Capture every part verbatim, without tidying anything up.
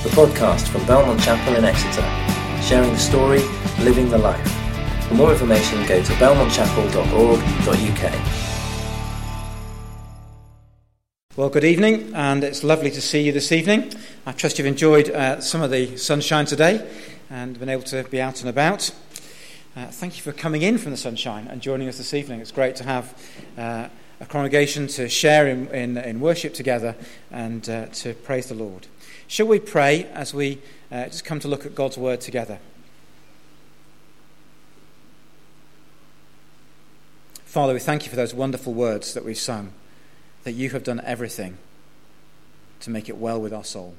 the podcast from Belmont Chapel in Exeter, sharing the story, living the life. For more information, go to belmont chapel dot org dot u k. Well, good evening, and it's lovely to see you this evening. I trust you've enjoyed uh, some of the sunshine today and been able to be out and about. Uh, thank you for coming in from the sunshine and joining us this evening. It's great to have uh, a congregation to share in, in, in worship together and uh, to praise the Lord. Shall we pray as we uh, just come to look at God's word together? Father, we thank you for those wonderful words that we've sung, that you have done everything to make it well with our soul.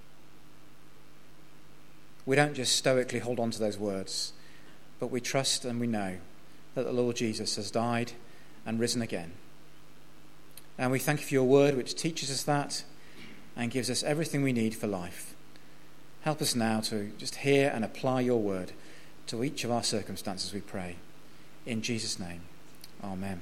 We don't just stoically hold on to those words, but we trust and we know that the Lord Jesus has died and risen again. And we thank you for your word, which teaches us that and gives us everything we need for life. Help us now to just hear and apply your word to each of our circumstances, we pray. In Jesus' name, amen.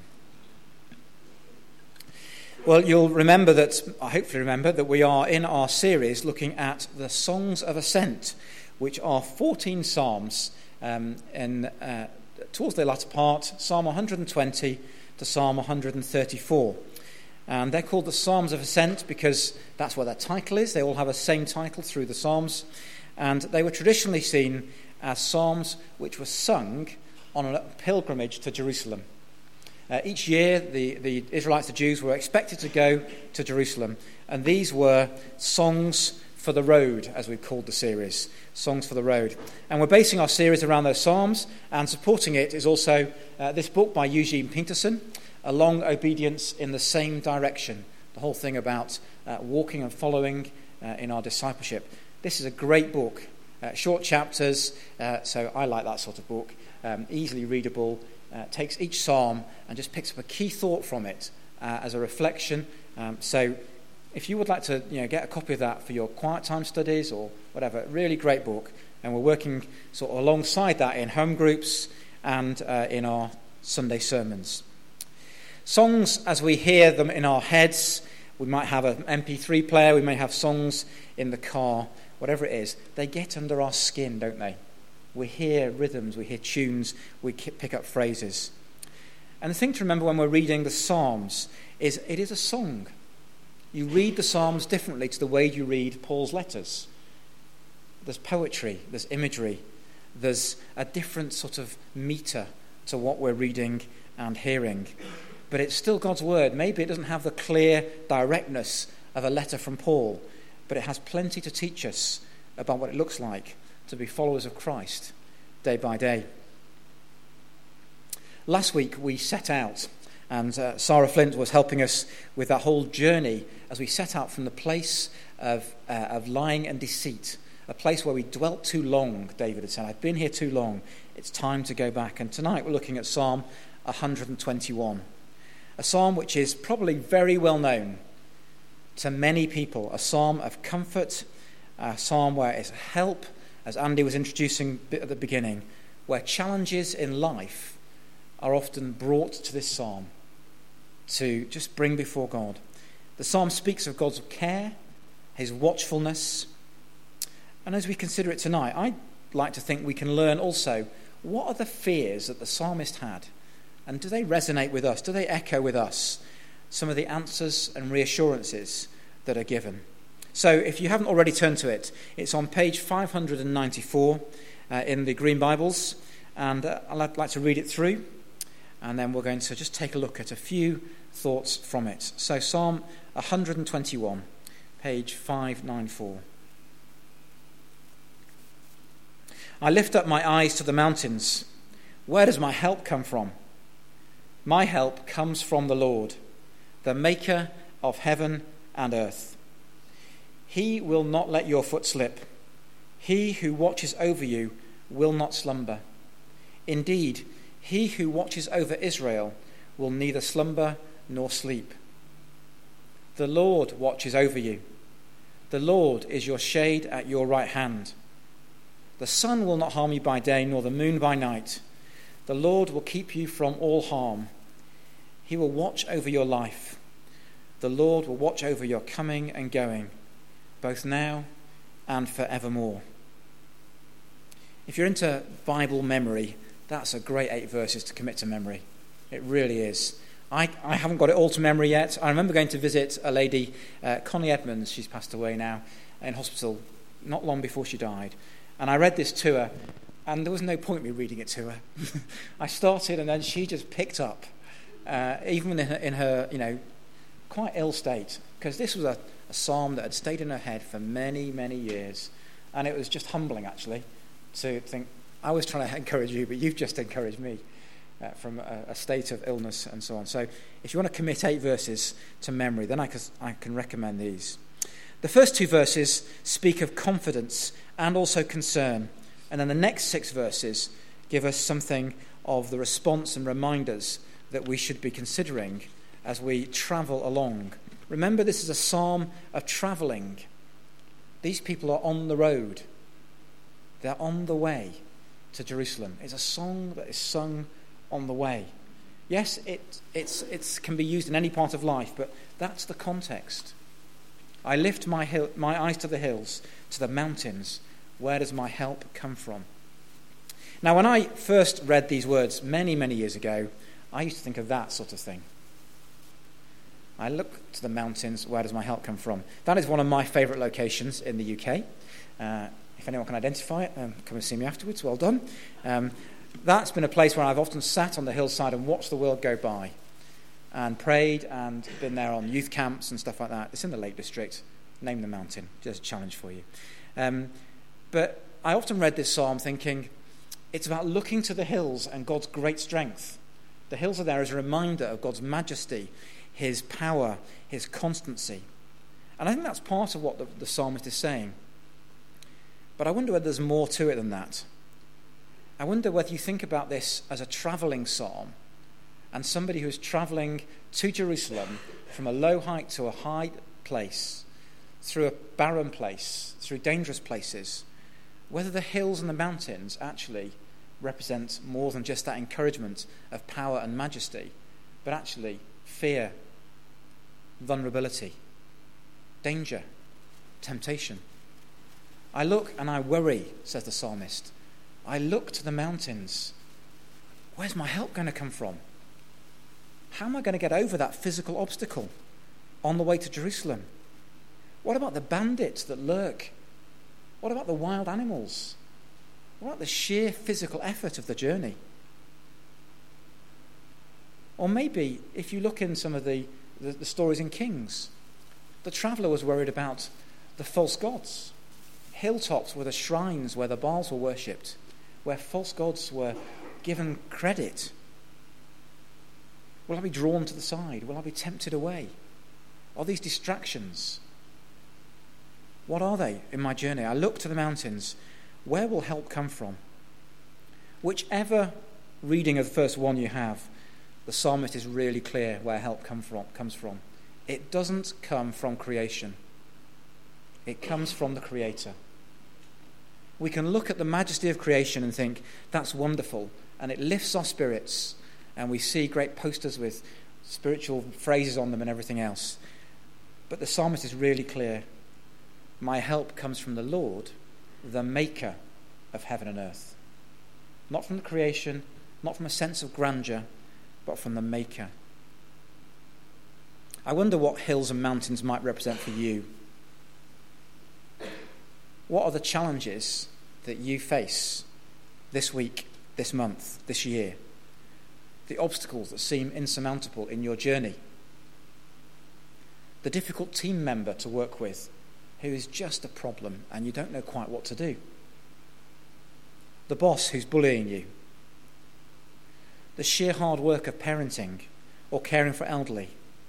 Well, you'll remember that, I hopefully remember, that we are in our series looking at the Songs of Ascent, which are fourteen psalms um, in, uh, towards the latter part, Psalm one hundred twenty to Psalm one hundred thirty-four. And they're called the Psalms of Ascent because that's what their title is. They all have the same title through the Psalms. And they were traditionally seen as psalms which were sung on a pilgrimage to Jerusalem. Uh, each year, the, the Israelites, the Jews, were expected to go to Jerusalem. And these were songs for the road, as we've called the series, Songs for the Road. And we're basing our series around those psalms, and supporting it is also uh, this book by Eugene Peterson, A Long Obedience in the Same Direction, the whole thing about uh, walking and following uh, in our discipleship. This is a great book, uh, short chapters, uh, so I like that sort of book, um, easily readable. Uh, takes each psalm and just picks up a key thought from it uh, as a reflection. Um, so if you would like to you know, get a copy of that for your quiet time studies or whatever, really great book. And we're working sort of alongside that in home groups and uh, in our Sunday sermons. Songs, as we hear them in our heads, we might have an M P three player, we may have songs in the car, whatever it is, they get under our skin, don't they? We hear rhythms, we hear tunes, we pick up phrases. And the thing to remember when we're reading the Psalms is it is a song. You read the Psalms differently to the way you read Paul's letters. There's poetry, there's imagery, there's a different sort of meter to what we're reading and hearing. But it's still God's word. Maybe it doesn't have the clear directness of a letter from Paul, but it has plenty to teach us about what it looks like to be followers of Christ day by day. Last week we set out, and uh, Sarah Flint was helping us with that whole journey as we set out from the place of, uh, of lying and deceit, a place where we dwelt too long. David had said, I've been here too long, it's time to go back. And tonight we're looking at Psalm one hundred twenty-one, a psalm which is probably very well known to many people, a psalm of comfort, a psalm where it's help, as Andy was introducing at the beginning, where challenges in life are often brought to this psalm to just bring before God. The psalm speaks of God's care, his watchfulness, and as we consider it tonight, I'd like to think we can learn also what are the fears that the psalmist had, and do they resonate with us? Do they echo with us some of the answers and reassurances that are given? So if you haven't already turned to it, it's on page five hundred ninety-four uh, in the Green Bibles, and uh, I'd like to read it through, and then we're going to just take a look at a few thoughts from it. So Psalm one hundred twenty-one, page five ninety-four. I lift up my eyes to the mountains. Where does my help come from? My help comes from the Lord, the maker of heaven and earth. He will not let your foot slip. He who watches over you will not slumber. Indeed, he who watches over Israel will neither slumber nor sleep. The Lord watches over you. The Lord is your shade at your right hand. The sun will not harm you by day, nor the moon by night. The Lord will keep you from all harm. He will watch over your life. The Lord will watch over your coming and going, both now and forevermore. If you're into Bible memory, that's a great eight verses to commit to memory. It really is. I, I haven't got it all to memory yet. I remember going to visit a lady, uh, Connie Edmonds, she's passed away now, in hospital not long before she died. And I read this to her, and there was no point me reading it to her. I started, and then she just picked up, uh, even in her, in her, you know, quite ill state, because this was a, a psalm that had stayed in her head for many, many years. And it was just humbling, actually, to think, I was trying to encourage you, but you've just encouraged me. Uh, from a, a state of illness and so on. So if you want to commit eight verses to memory, then I can, I can recommend these. The first two verses speak of confidence and also concern. And then the next six verses give us something of the response and reminders that we should be considering as we travel along. Remember, this is a psalm of travelling. These people are on the road. They're on the way to Jerusalem. It's a song that is sung on the way. Yes, it it's it's can be used in any part of life, but that's the context. I lift my hill, my eyes to the hills, to the mountains. Where does my help come from? Now, when I first read these words many, many years ago, I used to think of that sort of thing. I look to the mountains. Where does my help come from? That is one of my favourite locations in the U K. Uh, if anyone can identify it, um, come and see me afterwards. Well done. Um, That's been a place where I've often sat on the hillside and watched the world go by and prayed and been there on youth camps and stuff like that. It's in the Lake District. Name the mountain. Just a challenge for you. Um, but I often read this psalm thinking it's about looking to the hills and God's great strength. The hills are there as a reminder of God's majesty, his power, his constancy. And I think that's part of what the, the psalmist is saying. But I wonder whether there's more to it than that. I wonder whether you think about this as a travelling psalm and somebody who's travelling to Jerusalem from a low height to a high place, through a barren place, through dangerous places, whether the hills and the mountains actually represent more than just that encouragement of power and majesty, but actually fear, vulnerability, danger, temptation. I look and I worry, says the psalmist. I look to the mountains. Where's my help going to come from? How am I going to get over that physical obstacle on the way to Jerusalem? What about the bandits that lurk? What about the wild animals? What about the sheer physical effort of the journey? Or maybe, if you look in some of the, the, the stories in Kings, the traveller was worried about the false gods. Hilltops were the shrines where the Baals were worshipped, where false gods were given credit. Will I be drawn to the side? Will I be tempted away? Are these distractions? What are they in my journey? I look to the mountains. Where will help come from? Whichever reading of the first one you have, the psalmist is really clear where help come from, comes from. It doesn't come from creation. It comes from the Creator. We can look at the majesty of creation and think, that's wonderful, and it lifts our spirits, and we see great posters with spiritual phrases on them and everything else. But the psalmist is really clear. My help comes from the Lord, the maker of heaven and earth. Not from the creation, not from a sense of grandeur, but from the maker. I wonder what hills and mountains might represent for you. What are the challenges that you face this week, this month, this year? The obstacles that seem insurmountable in your journey? The difficult team member to work with who is just a problem and you don't know quite what to do? The boss who's bullying you? The sheer hard work of parenting or caring for elderly?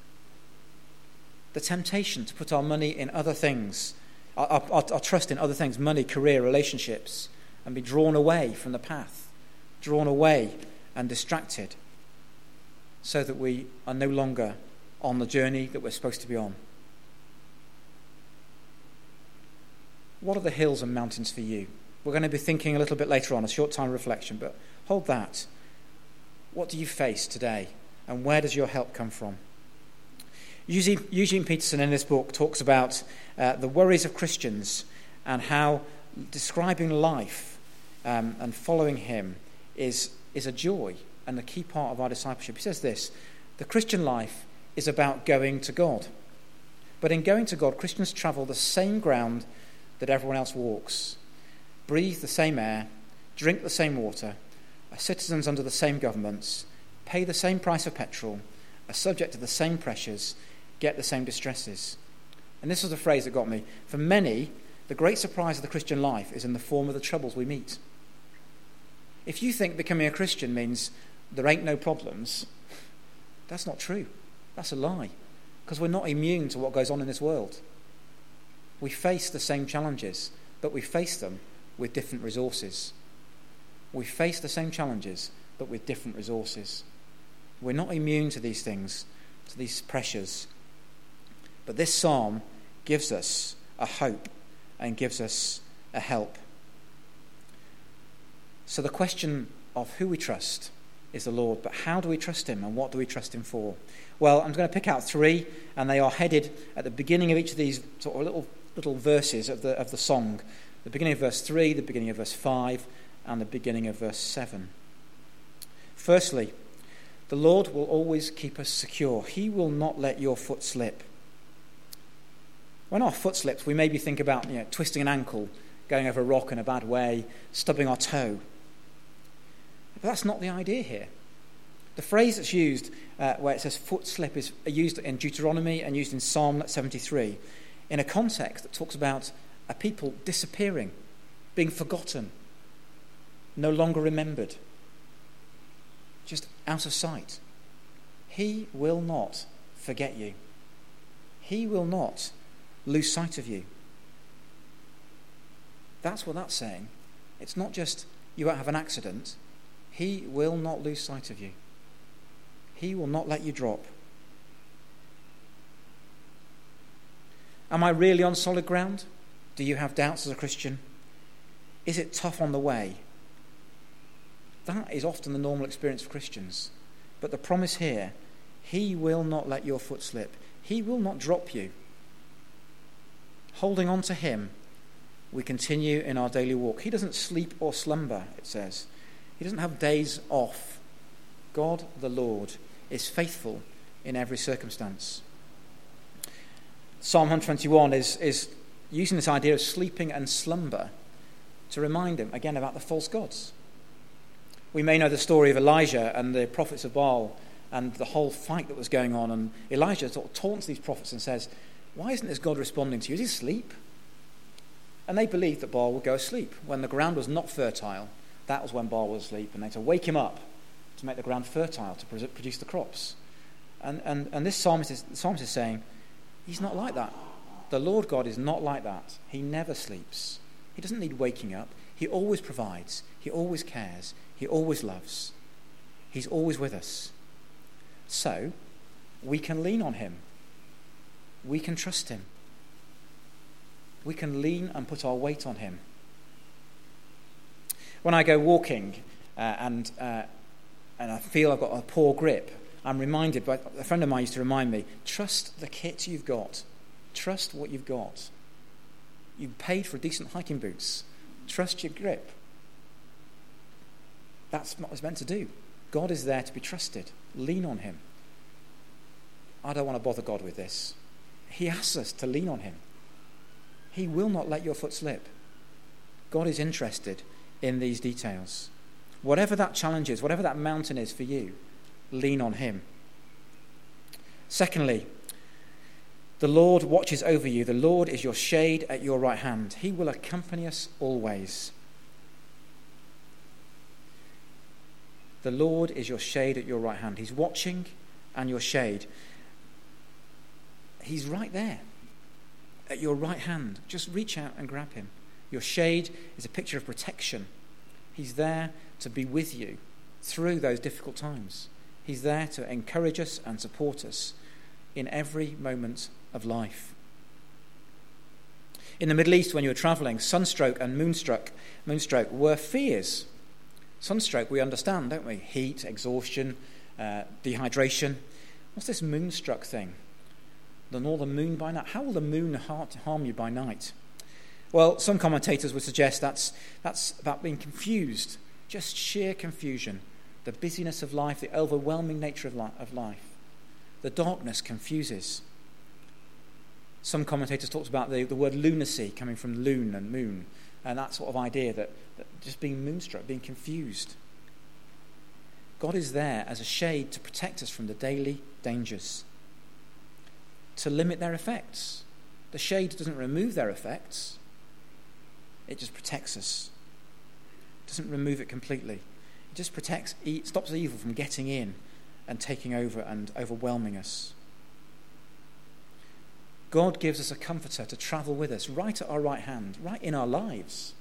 The temptation to put our money in other things, Our, our, our trust in other things, money, career, relationships, and be drawn away from the path, drawn away and distracted, so that we are no longer on the journey that we're supposed to be on. What are the hills and mountains for you? We're going to be thinking a little bit later on, a short time reflection, but hold that. What do you face today, and where does your help come from? Eugene, Eugene Peterson in this book talks about uh, the worries of Christians and how describing life um, and following him is, is a joy and a key part of our discipleship. He says this: the Christian life is about going to God. But in going to God, Christians travel the same ground that everyone else walks, breathe the same air, drink the same water, are citizens under the same governments, pay the same price of petrol, are subject to the same pressures, get the same distresses. And this was the phrase that got me. For many, the great surprise of the Christian life is in the form of the troubles we meet. If you think becoming a Christian means there ain't no problems, that's not true. That's a lie. Because we're not immune to what goes on in this world. We face the same challenges, but we face them with different resources. We face the same challenges, but with different resources. We're not immune to these things, to these pressures. But this psalm gives us a hope and gives us a help. So the question of who we trust is the Lord, but how do we trust him and what do we trust him for? Well, I'm going to pick out three, and they are headed at the beginning of each of these sort of little little verses of the of the song. The beginning of verse three, the beginning of verse five, and the beginning of verse seven. Firstly, the Lord will always keep us secure. He will not let your foot slip. When our foot slips, we maybe think about you know, twisting an ankle, going over a rock in a bad way, stubbing our toe. But that's not the idea here. The phrase that's used uh, where it says foot slip is used in Deuteronomy and used in Psalm seventy-three in a context that talks about a people disappearing, being forgotten, no longer remembered, just out of sight. He will not forget you. He will not lose sight of you. That's what that's saying. It's not just you won't have an accident. He will not lose sight of you. He will not let you drop. Am I really on solid ground? Do you have doubts as a Christian? Is it tough on the way? That is often the normal experience of Christians. But the promise here, he will not let your foot slip. He will not drop you. Holding on to him, we continue in our daily walk. He doesn't sleep or slumber, it says. He doesn't have days off. God, the Lord, is faithful in every circumstance. Psalm one twenty-one is, is using this idea of sleeping and slumber to remind him, again, about the false gods. We may know the story of Elijah and the prophets of Baal and the whole fight that was going on. And Elijah sort of taunts these prophets and says, why isn't this God responding to you? Is he asleep? And they believed that Baal would go asleep. When the ground was not fertile, that was when Baal was asleep. And they had to wake him up to make the ground fertile, to produce the crops. And, and, and this psalmist is, the psalmist is saying, he's not like that. The Lord God is not like that. He never sleeps. He doesn't need waking up. He always provides. He always cares. He always loves. He's always with us. So, we can lean on him. We can trust him. We can lean and put our weight on him. When I go walking uh, and uh, and I feel I've got a poor grip, I'm reminded, by a friend of mine used to remind me, trust the kit you've got. Trust what you've got. You've paid for decent hiking boots. Trust your grip. That's what it's meant to do. God is there to be trusted. Lean on him. I don't want to bother God with this. He asks us to lean on him. He will not let your foot slip. God is interested in these details. Whatever that challenge is, whatever that mountain is for you, lean on him. Secondly, the Lord watches over you. The Lord is your shade at your right hand. He will accompany us always. The Lord is your shade at your right hand. He's watching and your shade. He's right there at your right hand. Just reach out and grab him. Your shade is a picture of protection. He's there to be with you through those difficult times. He's there to encourage us and support us in every moment of life. In the Middle East, when you were travelling, sunstroke and moonstruck, moonstroke were fears. Sunstroke, we understand, don't we? Heat, exhaustion, uh, dehydration. What's this moonstruck thing? The northern moon by night. How will the moon harm you by night? Well, some commentators would suggest that's, that's about being confused, just sheer confusion, the busyness of life, the overwhelming nature of, li- of life. The darkness confuses. Some commentators talked about the, the word lunacy coming from loon and moon, and that sort of idea that, that just being moonstruck, being confused. God is there as a shade to protect us from the daily dangers, to limit their effects. The shade doesn't remove their effects. It just protects us. It doesn't remove it completely. It just protects, it stops evil from getting in and taking over and overwhelming us. God gives us a comforter to travel with us right at our right hand, right in our lives.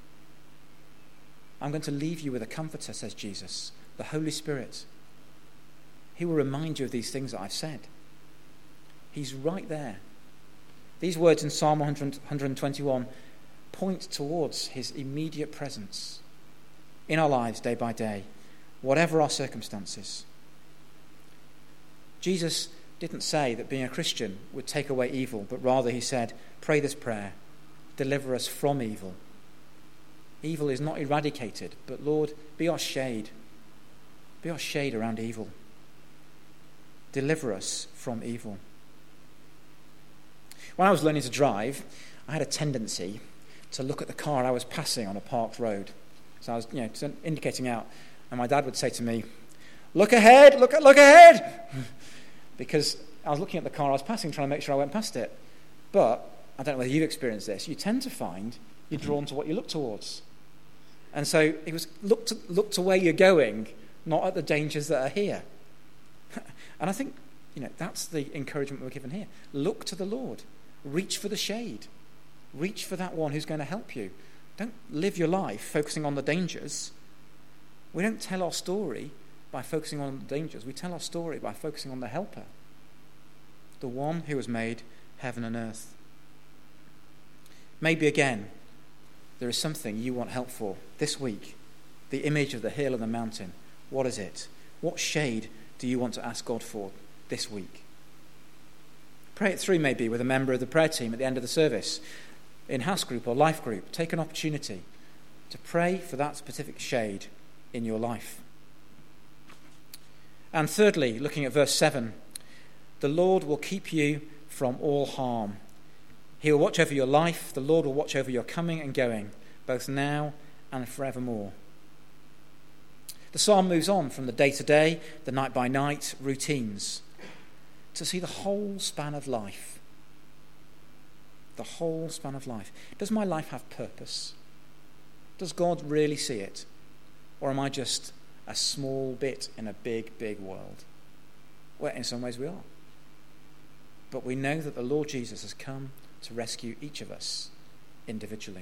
I'm going to leave you with a comforter, says Jesus, the Holy Spirit. He will remind you of these things that I've said. He's right there. These words in Psalm one hundred twenty-one point towards his immediate presence in our lives day by day, whatever our circumstances. Jesus didn't say that being a Christian would take away evil, but rather he said, pray this prayer, deliver us from evil. Evil is not eradicated, but Lord, be our shade. Be our shade around evil. Deliver us from evil. When I was learning to drive, I had a tendency to look at the car I was passing on a parked road. So I was, you know, indicating out, and my dad would say to me, "Look ahead, look look ahead," because I was looking at the car I was passing, trying to make sure I went past it. But I don't know whether you've experienced this. You tend to find you're drawn to what you look towards, and so it was look to look to where you're going, not at the dangers that are here. And I think, you know, that's the encouragement we're given here. Look to the Lord. Reach for the shade. Reach for that one who's going to help you. Don't live your life focusing on the dangers. We don't tell our story by focusing on the dangers. We tell our story by focusing on the helper, the one who has made heaven and earth. Maybe again, there is something you want help for this week. The image of the hill and the mountain. What is it? What shade do you want to ask God for this week? Pray it through maybe with a member of the prayer team at the end of the service, in house group or life group. Take an opportunity to pray for that specific shade in your life. And thirdly, looking at verse seven, the Lord will keep you from all harm. He will watch over your life. The Lord will watch over your coming and going, both now and forevermore. The psalm moves on from the day-to-day, the night-by-night routines, to see the whole span of life. The whole span of life. Does my life have purpose? Does God really see it? Or am I just a small bit in a big, big world? Well, in some ways we are. But we know that the Lord Jesus has come to rescue each of us individually.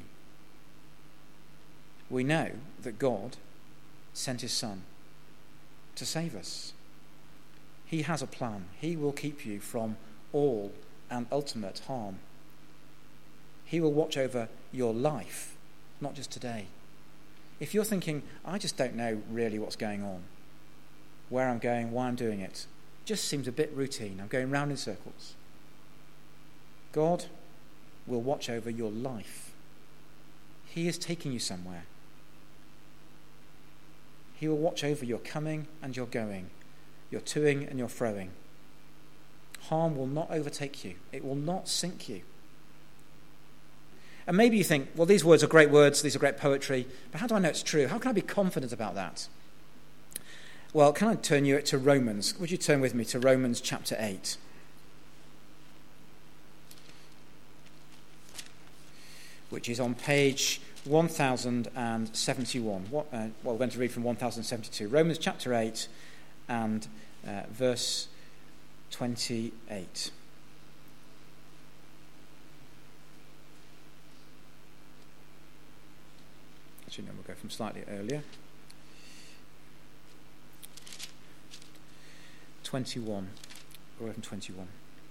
We know that God sent his Son to save us. He has a plan. He will keep you from all and ultimate harm. He will watch over your life, not just today. If you're thinking, I just don't know really what's going on, where I'm going, why I'm doing it, just seems a bit routine. I'm going round in circles. God will watch over your life. He is taking you somewhere. He will watch over your coming and your going, your toing and your froing. Harm will not overtake you. It will not sink you. And maybe you think, well, these words are great words, these are great poetry, but how do I know it's true? How can I be confident about that? Well, can I turn you to Romans? Would you turn with me to Romans chapter eight? Which is on page one thousand seventy-one. What, uh, well, we're going to read from one thousand seventy-two. Romans chapter eight and uh, verse twenty-eight. Actually, no, we'll go from slightly earlier. twenty-one. We'll go from twenty-one.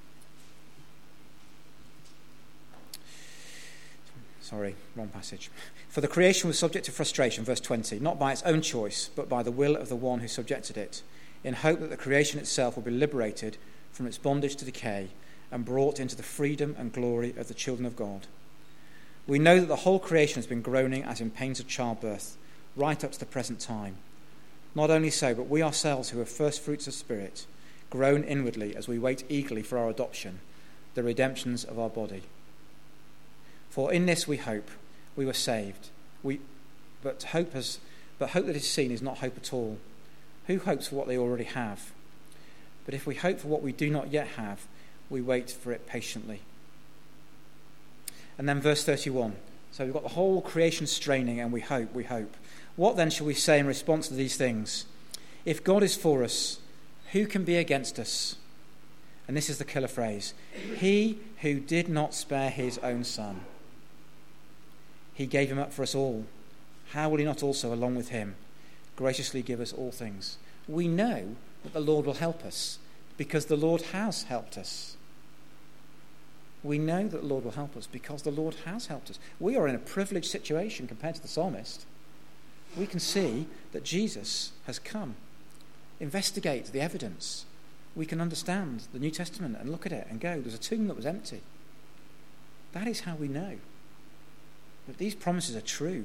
Sorry, wrong passage. For the creation was subject to frustration, verse twenty, not by its own choice, but by the will of the one who subjected it, in hope that the creation itself will be liberated from its bondage to decay and brought into the freedom and glory of the children of God. We know that the whole creation has been groaning as in pains of childbirth, right up to the present time. Not only so, but we ourselves who are first fruits of Spirit, groan inwardly as we wait eagerly for our adoption, the redemptions of our body. For in this we hope, we were saved. We, but hope has, but hope that is seen is not hope at all. Who hopes for what they already have? But if we hope for what we do not yet have, we wait for it patiently. And then verse thirty-one. So we've got the whole creation straining, and we hope, we hope. What then shall we say in response to these things? If God is for us, who can be against us? And this is the killer phrase. He who did not spare his own son, he gave him up for us all. How will he not also, along with him, graciously give us all things? We know that the Lord will help us because the Lord has helped us. We know that the Lord will help us because the Lord has helped us. We are in a privileged situation compared to the psalmist. We can see that Jesus has come. Investigate the evidence. We can understand the New Testament and look at it and go, there's a tomb that was empty. That is how we know that these promises are true.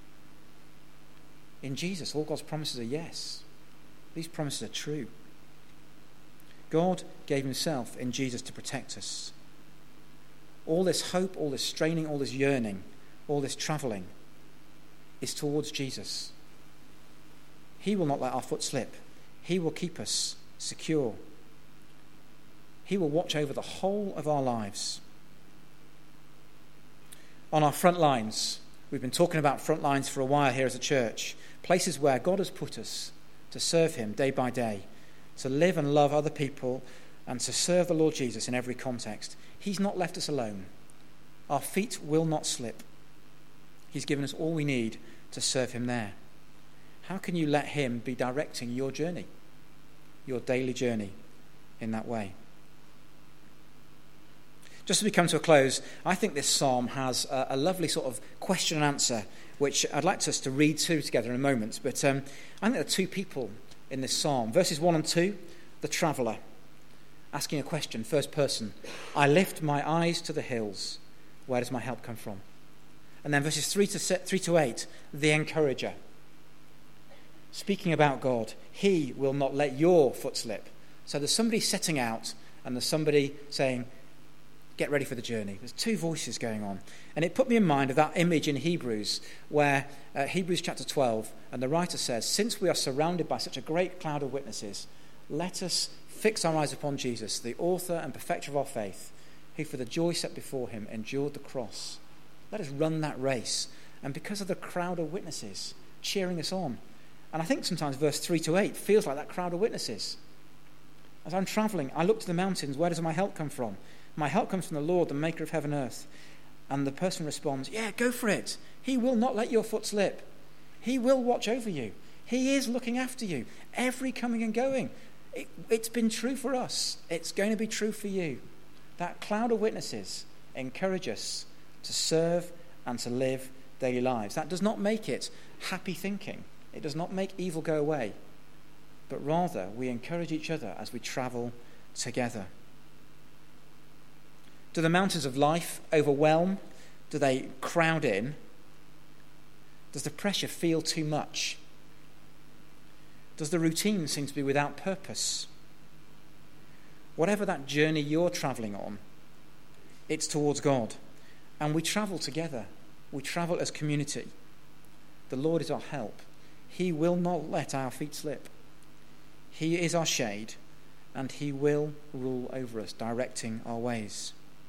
In Jesus, all God's promises are yes. These promises are true. God gave himself in Jesus to protect us. All this hope, all this straining, all this yearning, all this travelling is towards Jesus. He will not let our foot slip. He will keep us secure. He will watch over the whole of our lives. On our front lines, we've been talking about front lines for a while here as a church, places where God has put us to serve him day by day, to live and love other people, and to serve the Lord Jesus in every context. He's not left us alone. Our feet will not slip. He's given us all we need to serve him there. How can you let him be directing your journey, your daily journey, in that way? Just as we come to a close, I think this psalm has a, a lovely sort of question and answer, which I'd like us to read through together in a moment. But um, I think there are two people in this psalm. Verses one and two, the traveller, asking a question, first person. I lift my eyes to the hills. Where does my help come from? And then verses three to, three to eight, the encourager. Speaking about God, he will not let your foot slip. So there's somebody setting out and there's somebody saying, get ready for the journey. There's two voices going on. And it put me in mind of that image in Hebrews where uh, Hebrews chapter twelve, and the writer says, since we are surrounded by such a great cloud of witnesses, let us fix our eyes upon Jesus, the author and perfecter of our faith, who for the joy set before him endured the cross. Let us run that race. And because of the crowd of witnesses cheering us on, and I think sometimes verse three to eight feels like that crowd of witnesses. As I'm travelling, I look to the mountains. Where does my help come from? My help comes from the Lord, the maker of heaven and earth. And the person responds, yeah, go for it. He will not let your foot slip. He will watch over you. He is looking after you. Every coming and going. It, it's been true for us. It's going to be true for you. That cloud of witnesses encourage us to serve and to live daily lives. That does not make it happy thinking. It does not make evil go away. But rather, we encourage each other as we travel together. Do the mountains of life overwhelm? Do they crowd in? Does the pressure feel too much? Does the routine seem to be without purpose? Whatever that journey you're travelling on, it's towards God. And we travel together. We travel as community. The Lord is our help. He will not let our feet slip. He is our shade, and he will rule over us, directing our ways.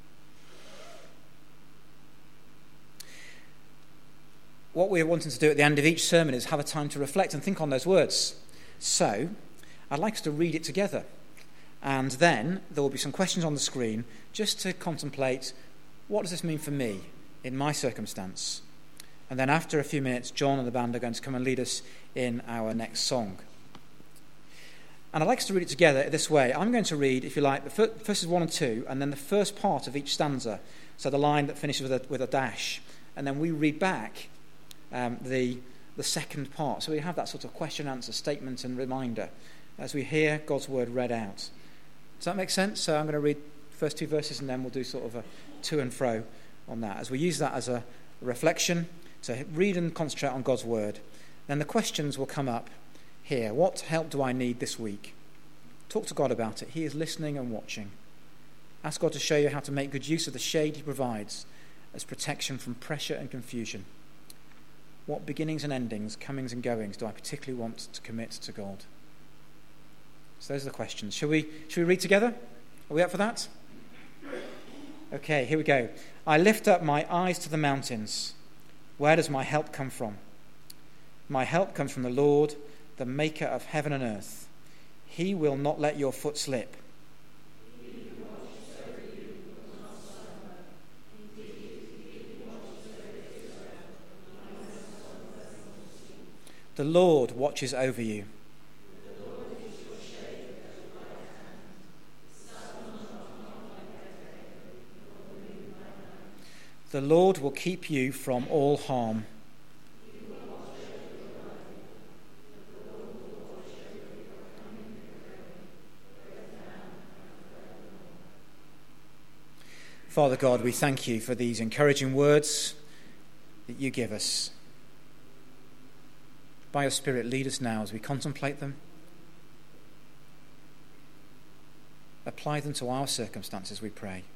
What we're wanting to do at the end of each sermon is have a time to reflect and think on those words. So, I'd like us to read it together. And then there will be some questions on the screen just to contemplate, what does this mean for me in my circumstance? And then after a few minutes, John and the band are going to come and lead us in our next song. And I'd like us to read it together this way. I'm going to read, if you like, the verses one and two, and then the first part of each stanza. So the line that finishes with a, with a dash. And then we read back um, the, the second part. So we have that sort of question, answer, statement and reminder as we hear God's word read out. Does that make sense? So I'm going to read the first two verses and then we'll do sort of a to and fro on that as we use that as a, reflection, to read and concentrate on God's word. Then the questions will come up here. What help do I need this week? Talk to God about it. He is listening and watching. Ask God to show you how to make good use of the shade he provides as protection from pressure and confusion. What beginnings and endings, comings and goings do I particularly want to commit to God? So those are the questions. Shall we, shall we read together? Are we up for that? Okay, here we go. I lift up my eyes to the mountains. Where does my help come from? My help comes from the Lord, the maker of heaven and earth. He will not let your foot slip. The Lord watches over you. The Lord will keep you from all harm. Father God, we thank you for these encouraging words that you give us. By your Spirit, lead us now as we contemplate them. Apply them to our circumstances, we pray.